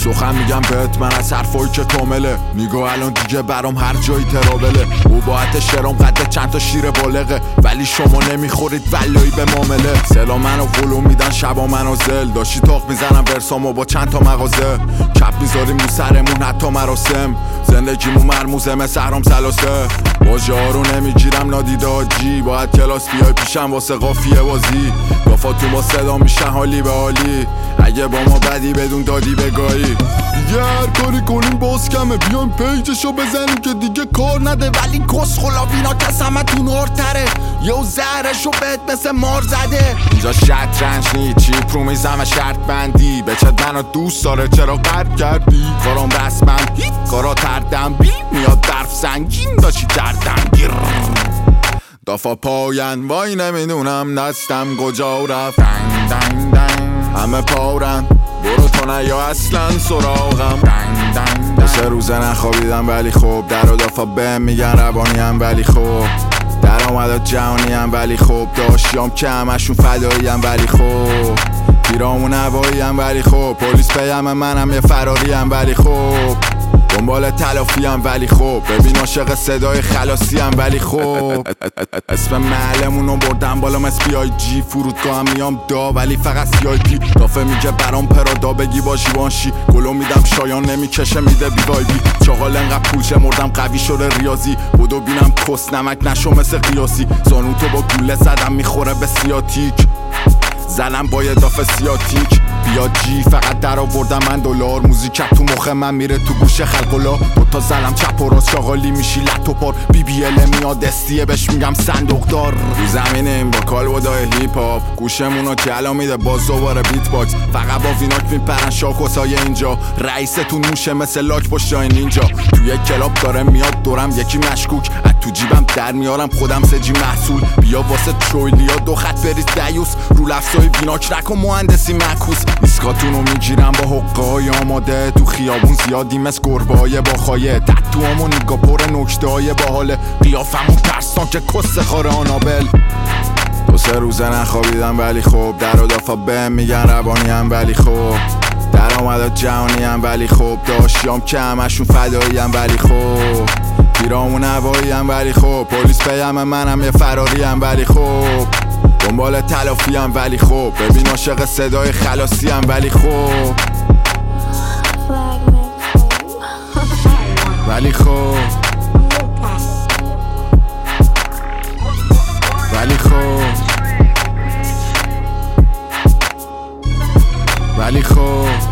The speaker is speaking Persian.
شوخم میگم بهت من از حرفایی که کامله. نگاه الان دیگه برام هر جایی ترابله. او باعت شرام قد چند تا شیر بالغه، ولی شما نمیخورید ولایی به معامله. سلا منو فلو میدن شبا منو زل، داشتی تاق میزنم برسامو با چند تا مغازه. کپ میذاریم رو سرمون حتی مراسم، زندگیمون مرموزه مثل حرام سلاسه. واژه ها رو نمیگیرم نادیده آجی، باید کلاس بیای پیشم واسه قافیه بازی. گافاتون با صدا میشن حالی به حالی، اگه با ما بدی بدون دادی بگاهی. دیگه هر کاری کنیم باز کمه، بیایم پیجشو بزنیم که دیگه کار نده. ولی کس خلابینا کس همه تون هارتره، یو زهرشو بهت مثل مار زده. اینجا شطرنج نی چیپ رو میزم شرط بندی، بچت منو دوست داره چرا قرد کردی. کارام رسمم هیت کارا تردم بی، میاد برف سنگین داشتی کردم گیر. دافا پاین وای نمیدونم دستم کجا رفت. دنگ دنگ دنگ همه پارن برو تو نیا اصلا سراغم. دنگ دنگ دنگ 3 روزه نخوابیدم ولی خوب، در و دافا بهم میگن روانیم ولی خوب، درآمدات جهانیم ولی خوب، داشیام که همشون فداییم ولی خوب، تیرامون هواییم ولی خوب، پلیس پیم منم یه فراریم ولی خوب، دنبال تلافیم ولی خوب، ببین عاشق صدای خلاصیم ولی خوب. اسم محلمونو بردم بالا مثل PIG، فرودگاه هم میام دا ولی فقط CIP. دافه میگه برام پرادا بگی با جیوانشی، گلو میدم شایان نمیکشه میده بیوایبی. چاقال انقدر پولچه مردم قوی شده ریاضی، بودو بینم کس نمک نشو مثل قیاسی. زانو تو با گوله زدم میخوره به سیاتیک، زنم با یه دافه سیاتیک. بیا جی فقط در آوردم من دلار، موزیکت تو مخ من میره تو گوش خلقلا. دوتا زلم چپ و راست شاغالی میشی لط و پار، BBL میاد استیه بهش میگم صندوق دار. رو زمینیم با کالبدای هیپ هاپ، گوشمونو کلا میده باز دوباره بیت باکس. فقط با ویناک میپرن شاکوسای اینجا، رئیستون موشه مثل لاک پشتای نینجا. توی کلاب داره میاد دورم یکی مشکوک، از تو جیبم در میارم خودم سجی محصول. بیا واسه ترویلیا 2 خط بریز دیوس، رو لفظای ویناک نکن مهندسی معکوس. ایسکاتونو میگیرم با حقای آماده، تو خیابون زیادیم از گربای با خایه. تتوامو نگاه پر نکته های باحاله، قیافمون ترسان که کس خار آنابل. 2-3 روزه نخوابیدم ولی خوب، در و دافا بهم میگن روانیم ولی خوب، درآمدات جهانیم ولی خوب، داشیام که همشون فداییم ولی خوب، تیرامون هواییم ولی خوب، پلیس پیم منم یه فراریم ولی خوب، دنبال تلافیم ولی خوب، ببین عاشق صدای خلاصیم ولی خوب، ولی خوب، ولی خوب، ولی خوب.